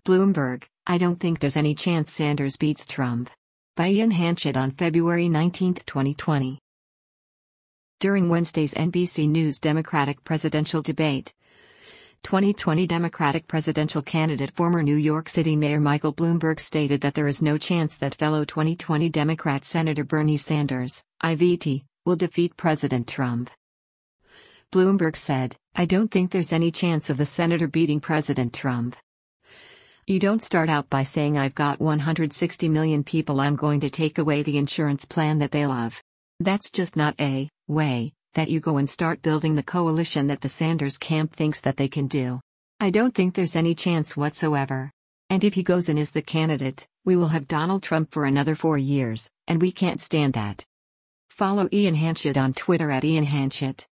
Bloomberg, I don't think there's any chance Sanders beats Trump. By Ian Hanchett on February 19, 2020. During Wednesday's NBC News Democratic presidential debate, 2020 Democratic presidential candidate former New York City Mayor Michael Bloomberg stated that there is no chance that fellow 2020 Democrat Senator Bernie Sanders, IVT, will defeat President Trump. Bloomberg said, "I don't think there's any chance of the senator beating President Trump. You don't start out by saying I've got 160 million people I'm going to take away the insurance plan that they love. That's just not a way that you go and start building the coalition that the Sanders camp thinks that they can do. I don't think there's any chance whatsoever. And if he goes and is the candidate, we will have Donald Trump for another 4 years, and we can't stand that." Follow Ian Hanchett on Twitter @IanHanchett.